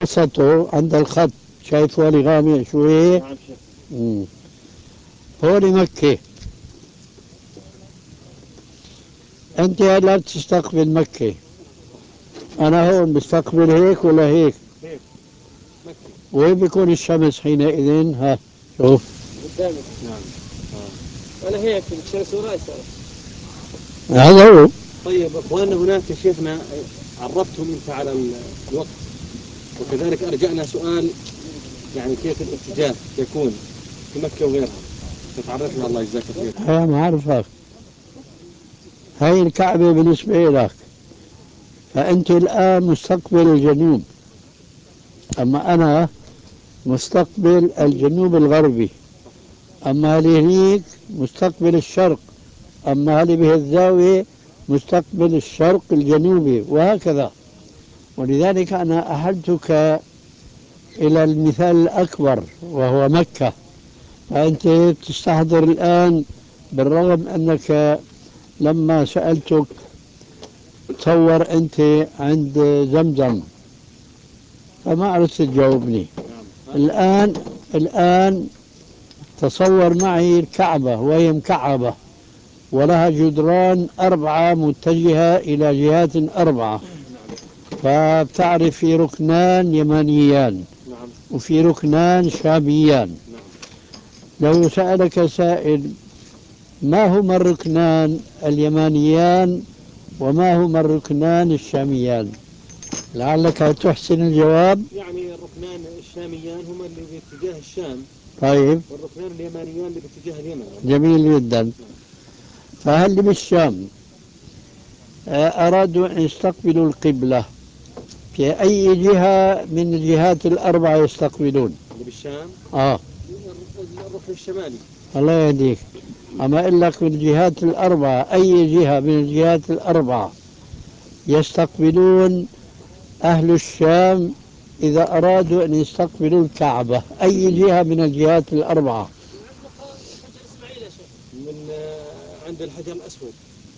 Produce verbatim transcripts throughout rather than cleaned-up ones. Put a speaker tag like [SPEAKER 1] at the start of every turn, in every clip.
[SPEAKER 1] وسطه عند الخط، شايف وادي غامق شوية.
[SPEAKER 2] نعم شيخ.
[SPEAKER 1] مم. هون مكة. أنت هلا بتستقبل مكة، أنا هون بستقبل هيك ولا هيك؟
[SPEAKER 2] هيك مكة.
[SPEAKER 1] وين بيكون الشمس حينئذ؟ ها شوف
[SPEAKER 2] قدامك. نعم. آه. ولا هيك الشمس ورايسة.
[SPEAKER 1] هذا هو.
[SPEAKER 2] طيب اخواننا هناك شيخنا عرفتهم انت على الوقت، وكذلك ارجعنا سؤال يعني كيف الاتجاه يكون في مكة وغيرها، فتعرفنا الله يجزاك خير.
[SPEAKER 1] ها ما أعرفك، هاي الكعبة بالنسبة لك، فأنت الآن مستقبل الجنوب، أما أنا مستقبل الجنوب الغربي، أما هذه هنيك مستقبل الشرق، أما هذه به الزاوية مستقبل الشرق الجنوبي، وهكذا. ولذلك أنا أحلتك إلى المثال الأكبر وهو مكة، فأنت تستحضر الآن، بالرغم أنك لما سألتك تصور أنت عند زمزم فما عرفت تجاوبني. الآن الآن تصور معي الكعبة وهي مكعبة ولها جدران أربعة متجهة إلى جهات أربعة، فبتعرف في ركنان يمانيان وفي ركنان شاميان. لو سألك سائل ما هما الركنان اليمانيان وما هما الركنان الشاميان، لعلك تحسن الجواب.
[SPEAKER 2] يعني الركنان الشاميان هما اللي باتجاه الشام.
[SPEAKER 1] طيب.
[SPEAKER 2] والركنان اليمانيان اللي باتجاه اليمن.
[SPEAKER 1] جميل جدا. فهل بالشام أرادوا أن يستقبلوا القبلة في أي جهة من الجهات الأربعة يستقبلون؟
[SPEAKER 2] اللي بالشام؟
[SPEAKER 1] آه
[SPEAKER 2] الركن الشمالي.
[SPEAKER 1] الله يهديك. أما أقول لك من الجهات الأربعة، أي جهة من الجهات الأربعة يستقبلون أهل الشام إذا أرادوا أن يستقبلوا الكعبة؟ أي جهة من الجهات الأربعة؟
[SPEAKER 2] من عند الحجر الأسود.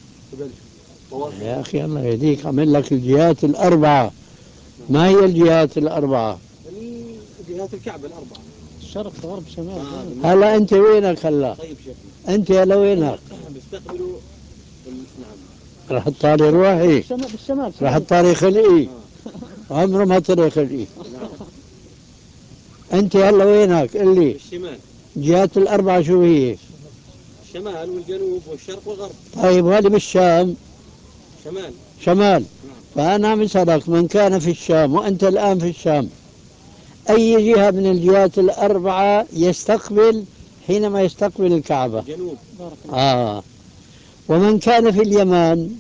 [SPEAKER 1] يا أخي الله يهديك، أعمل لك الجهات الأربعة. ما هي الجهات الأربعة؟
[SPEAKER 2] جهات الكعبة الأربعة، الشرق غرب شمال.
[SPEAKER 1] آه. هلا أنت وينك هلا؟
[SPEAKER 2] طيب شيخنا
[SPEAKER 1] أنت هلا وينك؟
[SPEAKER 2] بيستقبلوا. نعم.
[SPEAKER 1] راح الطاري روحي،
[SPEAKER 2] بالشمال بالشمال.
[SPEAKER 1] راح الطاري خلقي، عمره ما طلع خلقي.
[SPEAKER 2] نعم.
[SPEAKER 1] أنت هلا وينك؟ قل لي
[SPEAKER 2] بالشمال.
[SPEAKER 1] الجهات الأربعة شو هي؟
[SPEAKER 2] الشمال والجنوب والشرق والغرب.
[SPEAKER 1] طيب هذه بالشام
[SPEAKER 2] شمال.
[SPEAKER 1] شمال.
[SPEAKER 2] نعم.
[SPEAKER 1] فأنا عم أسألك، من كان في الشام وأنت الآن في الشام، أي جهة من الجهات الأربعة يستقبل حينما يستقبل الكعبة؟
[SPEAKER 2] الجنوب.
[SPEAKER 1] آه. ومن كان في اليمن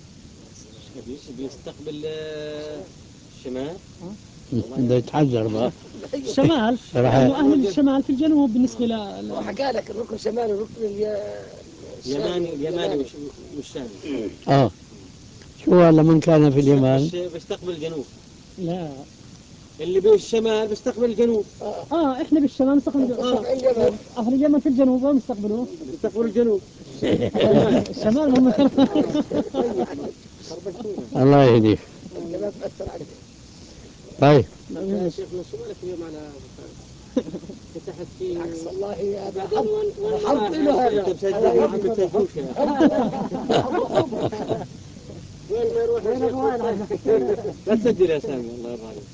[SPEAKER 2] بيستقبل الشمال.
[SPEAKER 1] بده يتحجر بقى.
[SPEAKER 3] الشمال، لأنه أهل الشمال في الجنوب بالنسبة ل
[SPEAKER 4] حكى لك الركن الشمالي والركن
[SPEAKER 2] اليماني اليماني والشامي.
[SPEAKER 1] اه شو هلا من كان في اليمن؟
[SPEAKER 2] بيستقبل الجنوب.
[SPEAKER 3] لا،
[SPEAKER 2] اللي بالشمال بيستقبل الجنوب.
[SPEAKER 3] اه, آه احنا بالشمال نستقبل الجنوب. آه. اهل اليمن في الجنوب وين يستقبلوه؟
[SPEAKER 2] بيستقبلوا الجنوب.
[SPEAKER 3] الشمال هم مثلا.
[SPEAKER 1] الله يهديك. طيب
[SPEAKER 2] يا شيخنا سؤالك اليوم على فتحت في
[SPEAKER 4] عكس والله يا
[SPEAKER 2] والله
[SPEAKER 4] حط له هذا.
[SPEAKER 2] انت مسجل ما عم بتسجلوش يا وين ما يروح لا تسجل يا سامي الله يرضى عليك.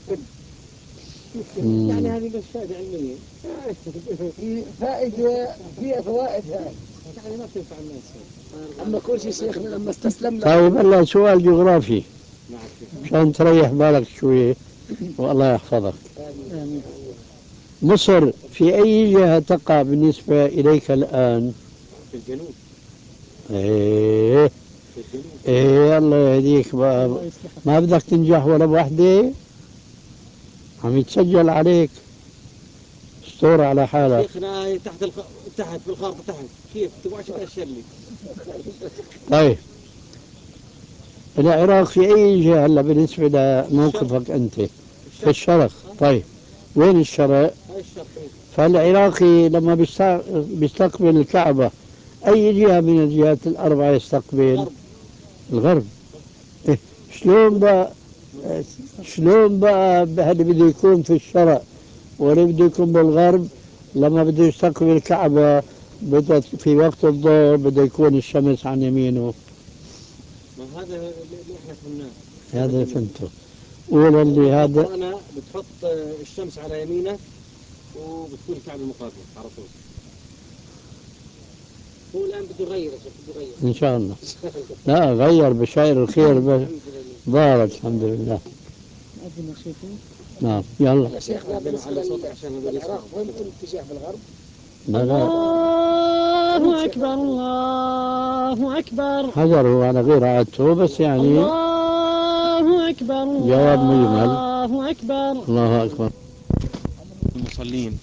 [SPEAKER 2] يعني هذه بس فائدة علمية.
[SPEAKER 4] في فائدة، فيها فوائد هاي.
[SPEAKER 2] يعني ما تنفع الناس.
[SPEAKER 4] أما كل شيء شيخنا لما استسلمنا.
[SPEAKER 1] طيب هلا سؤال جغرافي عشان تريح بالك شوي والله يحفظك. مصر في أي جهة تقع بالنسبة إليك الآن؟
[SPEAKER 2] في الجنوب.
[SPEAKER 1] إيه
[SPEAKER 2] في الجنوب.
[SPEAKER 1] إيه الله يهديك بقى، ما بدك تنجح ولا بوحدة، عم يتسجل عليك، استور على حالك.
[SPEAKER 2] شيخنا هي تحت الخ... تحت في الخارطة تحت، كيف تبغاش تأشر لي؟
[SPEAKER 1] طيب العراق في أي جهة هلا بالنسبة لموقفك أنت؟ في الشرق. طيب وين الشرق؟
[SPEAKER 2] هاي الشرق.
[SPEAKER 1] فالعراقي لما بيستقبل الكعبة أي جهة من الجهات الأربعة يستقبل؟
[SPEAKER 2] الغرب.
[SPEAKER 1] الغرب. إيه شلون بقى شلون بقى هذا بده يكون في الشرق ولا بده يكون بالغرب؟ لما بده يستقبل الكعبة بده في وقت الظهر بده يكون الشمس عن يمينه.
[SPEAKER 2] ما هذا اللي احنا فهمناه.
[SPEAKER 1] هذا فهمته. قول اللي هذا
[SPEAKER 2] أنا بتحط الشمس على يمينك وبتكون الكعبة مقابلة على طول.
[SPEAKER 4] هو الآن بده يغير يا شيخ بده يغير.
[SPEAKER 1] إن شاء الله. لا غير بشاير الخير بس بارك الحمد لله.
[SPEAKER 3] أذن يا شيخي.
[SPEAKER 1] نعم يلا.
[SPEAKER 4] يا شيخنا بالنسبة للعراق وين بيكون الاتجاه بالغرب؟
[SPEAKER 1] لا لا
[SPEAKER 3] الله أكبر الله أكبر.
[SPEAKER 1] حجر هو أنا غير عادته بس يعني
[SPEAKER 3] الله أكبر
[SPEAKER 1] جواب مجمل.
[SPEAKER 3] الله أكبر.
[SPEAKER 1] الله أكبر.
[SPEAKER 2] المصلين